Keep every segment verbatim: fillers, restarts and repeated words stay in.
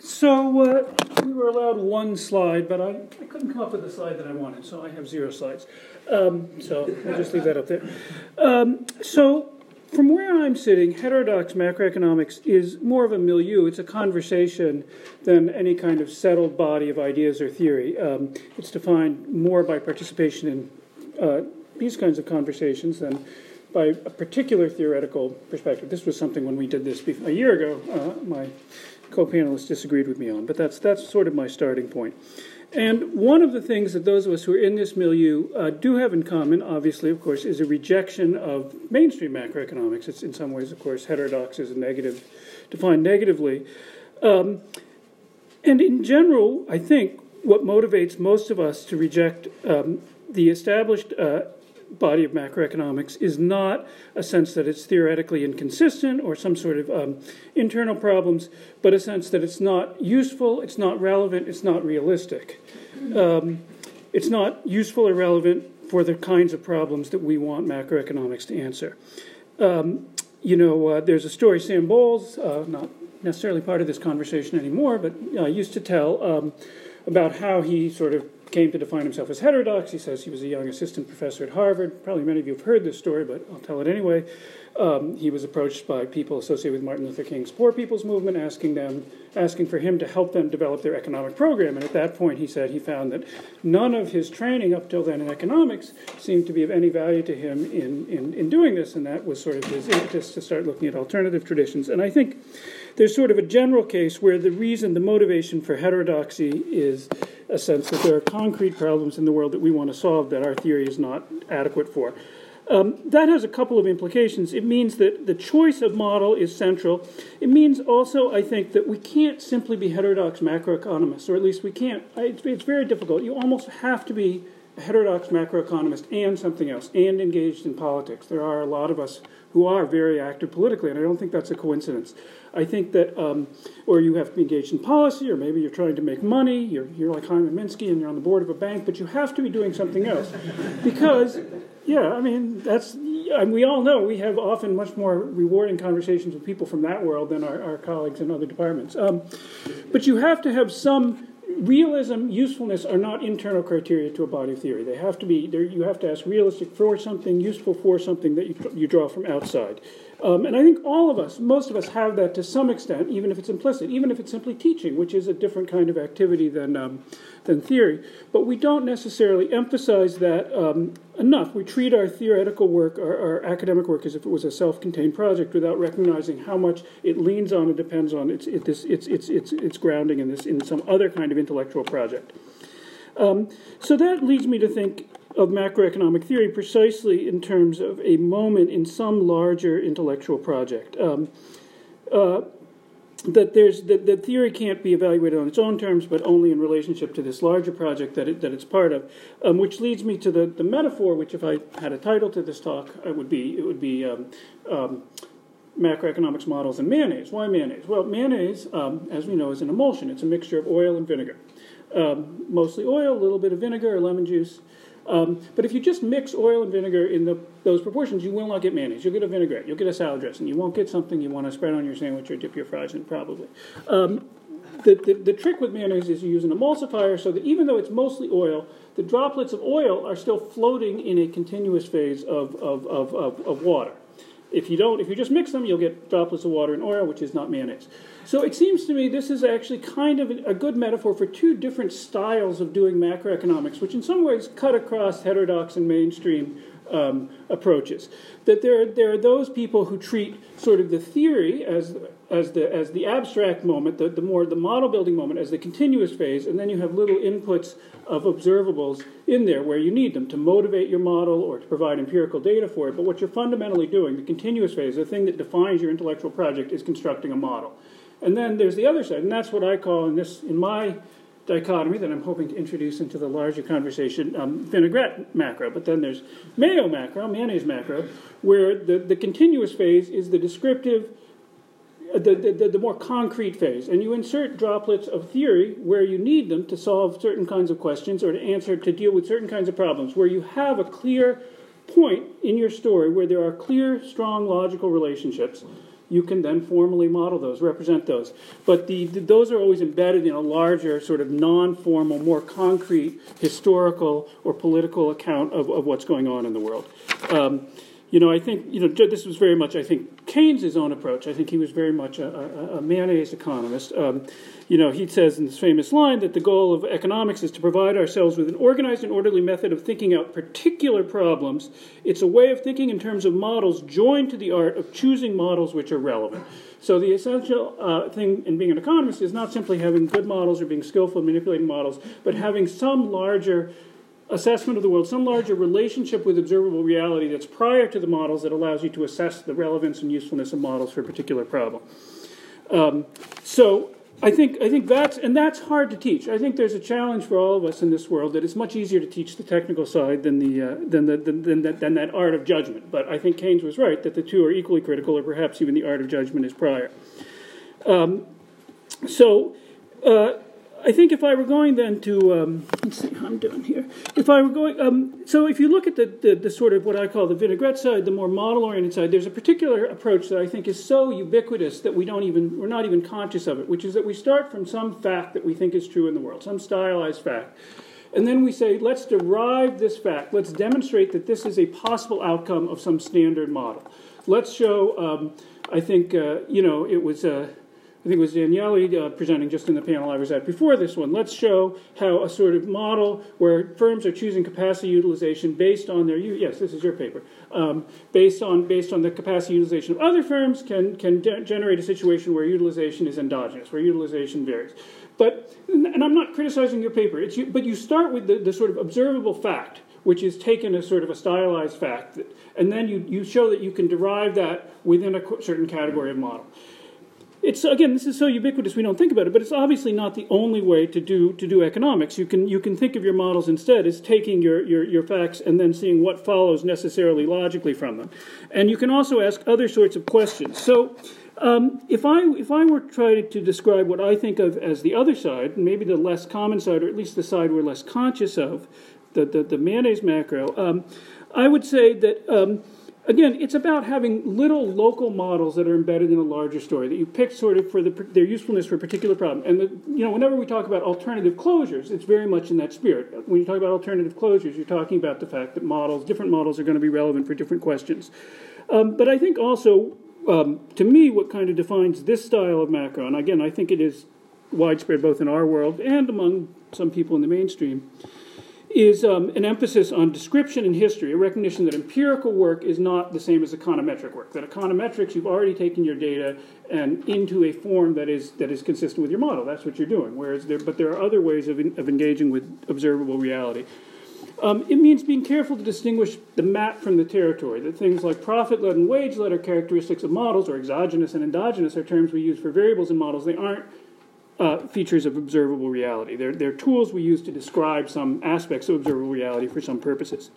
So uh, we were allowed one slide, but I, I couldn't come up with the slide that I wanted, so I have zero slides. Um, so I'll just leave that up there. Um, so from where I'm sitting, heterodox macroeconomics is more of a milieu. It's a conversation than any kind of settled body of ideas or theory. Um, it's defined more by participation in uh, these kinds of conversations than by a particular theoretical perspective. This was something when we did this a year ago, uh, my co-panelists disagreed with me on, but that's that's sort of my starting point. And one of the things that those of us who are in this milieu uh, do have in common, obviously, of course, is a rejection of mainstream macroeconomics. It's in some ways, of course, heterodox is a negative, defined negatively. Um, and in general, I think what motivates most of us to reject um, the established uh, body of macroeconomics is not a sense that it's theoretically inconsistent or some sort of um, internal problems, but a sense that it's not useful, it's not relevant, it's not realistic. Um, it's not useful or relevant for the kinds of problems that we want macroeconomics to answer. Um, you know, uh, there's a story Sam Bowles, uh, not necessarily part of this conversation anymore, but uh, used to tell um, about how he sort of came to define himself as heterodox. He says he was a young assistant professor at Harvard. Probably many of you have heard this story, but I'll tell it anyway. Um, he was approached by people associated with Martin Luther King's Poor People's Movement, asking them, asking for him to help them develop their economic program. And at that point, he said he found that none of his training up till then in economics seemed to be of any value to him in, in, in doing this, and that was sort of his impetus to start looking at alternative traditions. And I think there's sort of a general case where the reason, the motivation for heterodoxy is a sense that there are concrete problems in the world that we want to solve that our theory is not adequate for. Um, that has a couple of implications. It means that the choice of model is central. It means also, I think, that we can't simply be heterodox macroeconomists, or at least we can't. It's, it's very difficult. You almost have to be a heterodox macroeconomist and something else, and engaged in politics. There are a lot of us who are very active politically, and I don't think that's a coincidence. I think that, um, or you have to be engaged in policy, or maybe you're trying to make money, you're, you're like Hyman Minsky and you're on the board of a bank, but you have to be doing something else. Because, yeah, I mean, that's, and we all know we have often much more rewarding conversations with people from that world than our, our colleagues in other departments. Um, but you have to have some, realism, usefulness are not internal criteria to a body of theory. They have to be, you have to ask realistic for something, useful for something that you, you draw from outside. Um, and I think all of us, most of us have that to some extent, even if it's implicit, even if it's simply teaching, which is a different kind of activity than, um, than theory. But we don't necessarily emphasize that um, enough. We treat our theoretical work, our, our academic work, as if it was a self-contained project without recognizing how much it leans on and depends on its, it, this, its, its, its, its grounding in, this, in some other kind of intellectual project. Um, so that leads me to think of macroeconomic theory precisely in terms of a moment in some larger intellectual project. Um, uh, that there's that, that theory can't be evaluated on its own terms, but only in relationship to this larger project that it, that it's part of. Um, which leads me to the, the metaphor, which if I had a title to this talk, it would be it would be um, um, macroeconomics models and mayonnaise. Why mayonnaise? Well, mayonnaise, um, as we know, is an emulsion. It's a mixture of oil and vinegar. Um, mostly oil, a little bit of vinegar or lemon juice. Um, but if you just mix oil and vinegar in the, those proportions, you will not get mayonnaise. You'll get a vinaigrette. You'll get a salad dressing. You won't get something you want to spread on your sandwich or dip your fries in, probably. Um, the, the, the trick with mayonnaise is you use an emulsifier so that even though it's mostly oil, the droplets of oil are still floating in a continuous phase of, of, of, of, of water. If you don't, if you just mix them, you'll get droplets of water and oil, which is not mayonnaise. So it seems to me this is actually kind of a good metaphor for two different styles of doing macroeconomics, which in some ways cut across heterodox and mainstream um, approaches. That there, there are those people who treat sort of the theory as as the as the abstract moment, the, the more the model building moment as the continuous phase, and then you have little inputs of observables in there where you need them to motivate your model or to provide empirical data for it. But what you're fundamentally doing, the continuous phase, the thing that defines your intellectual project, is constructing a model. And then there's the other side, and that's what I call in this in my dichotomy that I'm hoping to introduce into the larger conversation, um, vinaigrette macro. But then there's mayo macro, mayonnaise macro, where the, the continuous phase is the descriptive, The, the, the more concrete phase, and you insert droplets of theory where you need them to solve certain kinds of questions or to answer, to deal with certain kinds of problems, where you have a clear point in your story where there are clear, strong, logical relationships. you can then formally model those, represent those. But the, the, those are always embedded in a larger, sort of non-formal, more concrete historical or political account of, of what's going on in the world. Um, You know, I think, you know, this was very much, I think, Keynes' own approach. I think he was very much a, a, a mayonnaise economist. Um, you know, he says in this famous line that the goal of economics is to provide ourselves with an organized and orderly method of thinking out particular problems. It's a way of thinking in terms of models joined to the art of choosing models which are relevant. So the essential uh, thing in being an economist is not simply having good models or being skillful in manipulating models, but having some larger assessment of the world, some larger relationship with observable reality that's prior to the models that allows you to assess the relevance and usefulness of models for a particular problem. Um, so I think I think that's and that's hard to teach. I think there's a challenge for all of us in this world that it's much easier to teach the technical side than the uh, than the than, than, that, than that art of judgment. But I think Keynes was right that the two are equally critical, or perhaps even the art of judgment is prior. Um, so. Uh, I think if I were going then to, um, let's see how I'm doing here. If I were going, um, so if you look at the, the, the sort of what I call the vinaigrette side, the more model-oriented side, there's a particular approach that I think is so ubiquitous that we don't even, we're not even conscious of it, which is that we start from some fact that we think is true in the world, some stylized fact. And then we say, let's derive this fact. Let's demonstrate that this is a possible outcome of some standard model. Let's show, um, I think, uh, you know, it was... Uh, I think it was Daniele uh, presenting just in the panel I was at before this one. Let's show how a sort of model where firms are choosing capacity utilization based on their, yes, this is your paper, um, based on based on the capacity utilization of other firms can, can de- generate a situation where utilization is endogenous, where utilization varies. But, and I'm not criticizing your paper, it's you, but you start with the, the sort of observable fact, which is taken as sort of a stylized fact, and then you, you show that you can derive that within a certain category of model. It's, again, this is so ubiquitous we don't think about it, but it's obviously not the only way to do to do economics. You can you can think of your models instead as taking your, your, your facts and then seeing what follows necessarily logically from them. And you can also ask other sorts of questions. So um, if I if I were trying to describe what I think of as the other side, maybe the less common side, or at least the side we're less conscious of, the, the, the mayonnaise macro, um, I would say that... Um, Again, it's about having little local models that are embedded in a larger story that you pick sort of for the, their usefulness for a particular problem. And the, you know, whenever we talk about alternative closures, it's very much in that spirit. When you talk about alternative closures, you're talking about the fact that models, different models, are going to be relevant for different questions. Um, but I think also, um, to me, what kind of defines this style of macro, and again, I think it is widespread both in our world and among some people in the mainstream, is um, an emphasis on description and history, a recognition that empirical work is not the same as econometric work. That econometrics, you've already taken your data and into a form that is that is consistent with your model. That's what you're doing. Whereas there, but there are other ways of, in, of engaging with observable reality. Um, it means being careful to distinguish the map from the territory. That things like profit-led and wage-led are characteristics of models, or exogenous and endogenous are terms we use for variables in models. They aren't Uh, features of observable reality. They're, they're tools we use to describe some aspects of observable reality for some purposes.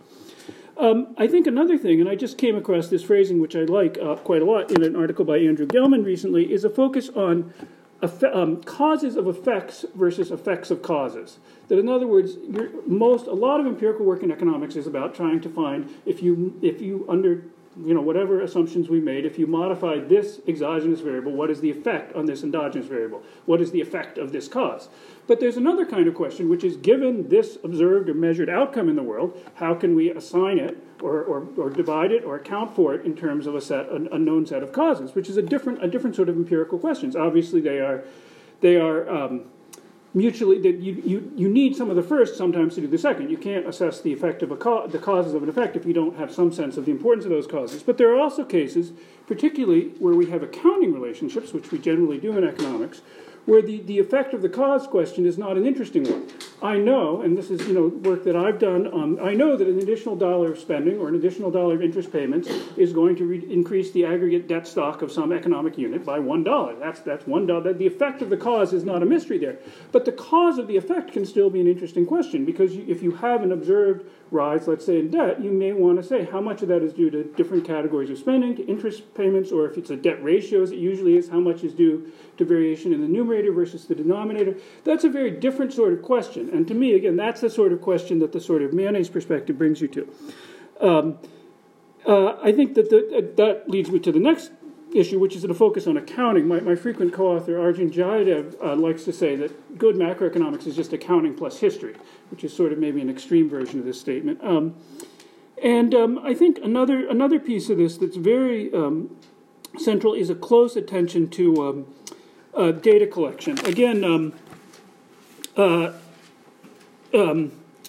Um, I think another thing, and I just came across this phrasing, which I like uh, quite a lot in an article by Andrew Gelman recently, is a focus on eff- um, causes of effects versus effects of causes. That, in other words, you're, most a lot of empirical work in economics is about trying to find if you if you under you know, whatever assumptions we made, if you modify this exogenous variable, what is the effect on this endogenous variable? What is the effect of this cause? But there's another kind of question, which is, given this observed or measured outcome in the world, how can we assign it or, or, or divide it or account for it in terms of a set, a, a known set of causes, which is a different, a different sort of empirical questions. Obviously, they are, they are um, mutually, that you, you, you need some of the first sometimes to do the second. You can't assess the effect of a co- the causes of an effect if you don't have some sense of the importance of those causes. But there are also cases, particularly where we have accounting relationships, which we generally do in economics, where the, the effect of the cause question is not an interesting one. I know, and this is you know work that I've done, um, I know that an additional dollar of spending or an additional dollar of interest payments is going to re- increase the aggregate debt stock of some economic unit by one dollar. That's that's one dollar. The effect of the cause is not a mystery there. But the cause of the effect can still be an interesting question, because you, if you have an observed rise, let's say in debt, you may want to say how much of that is due to different categories of spending, to interest payments, or if it's a debt ratio, as it usually is, how much is due to variation in the numerator versus the denominator. That's a very different sort of question. And to me, again, that's the sort of question that the sort of mayonnaise perspective brings you to. Um, uh, I think that the, uh, that leads me to the next issue, which is a focus on accounting. My, my frequent co-author, Arjun Jaydev, uh, likes to say that good macroeconomics is just accounting plus history, which is sort of maybe an extreme version of this statement. Um, and um, I think another another piece of this that's very um, central is a close attention to um, uh, data collection. Again, um, uh, um,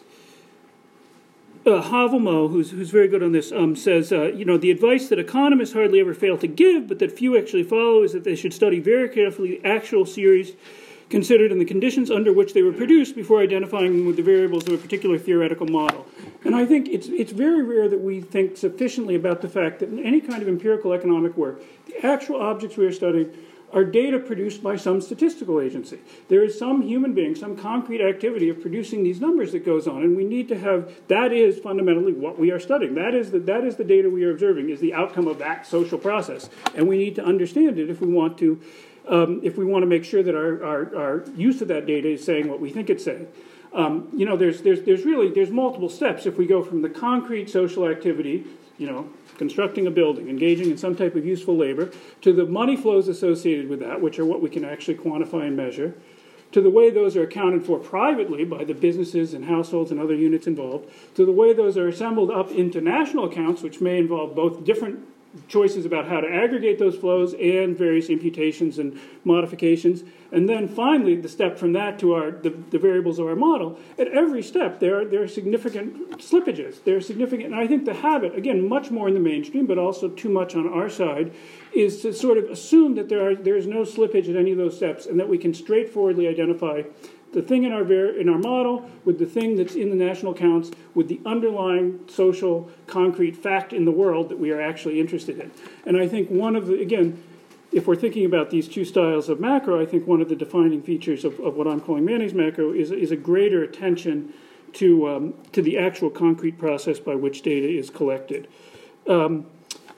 Uh, Havelmo, who's, who's very good on this, um, says, uh, you know, the advice that economists hardly ever fail to give, but that few actually follow, is that they should study very carefully the actual series considered and the conditions under which they were produced before identifying them with the variables of a particular theoretical model. And I think it's, it's very rare that we think sufficiently about the fact that in any kind of empirical economic work, the actual objects we are studying are data produced by some statistical agency. There is some human being, some concrete activity of producing these numbers that goes on, and we need to have, that is fundamentally what we are studying. That is the, that is the data we are observing, is the outcome of that social process. And we need to understand it if we want to, um, if we want to make sure that our, our, our use of that data is saying what we think it's saying. Um, you know, there's, there's, there's really, there's multiple steps. If we go from the concrete social activity, you know, constructing a building, engaging in some type of useful labor, to the money flows associated with that, which are what we can actually quantify and measure, to the way those are accounted for privately by the businesses and households and other units involved, to the way those are assembled up into national accounts, which may involve both different choices about how to aggregate those flows and various imputations and modifications. And then finally, the step from that to our the, the variables of our model. At every step, there are, there are significant slippages. There are significant, and I think the habit, again, much more in the mainstream, but also too much on our side, is to sort of assume that there are there is no slippage at any of those steps, and that we can straightforwardly identify the thing in our in our model with the thing that's in the national accounts with the underlying social concrete fact in the world that we are actually interested in. And I think one of the, again, if we're thinking about these two styles of macro, I think one of the defining features of, of what I'm calling Manning's macro is, is a greater attention to, um, to the actual concrete process by which data is collected. Um,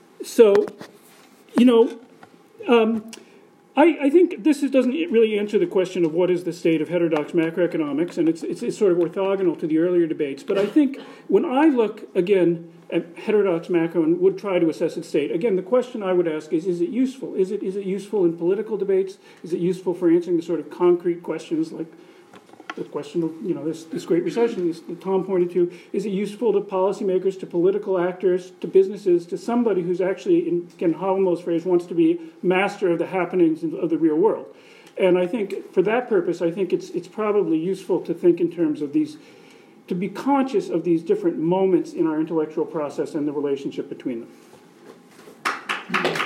so, you know, um, I, I think this is, doesn't really answer the question of what is the state of heterodox macroeconomics, and it's, it's, it's sort of orthogonal to the earlier debates. But I think when I look, again, at heterodox macro and would try to assess its state, again, the question I would ask is, is it useful? Is it, is it useful in political debates? Is it useful for answering the sort of concrete questions like the question of, you know, this, this great recession this, that Tom pointed to? Is it useful to policymakers, to political actors, to businesses, to somebody who's actually, in Ken Havelmo's phrase, wants to be master of the happenings of the real world? And I think for that purpose, I think it's it's probably useful to think in terms of these, to be conscious of these different moments in our intellectual process and the relationship between them.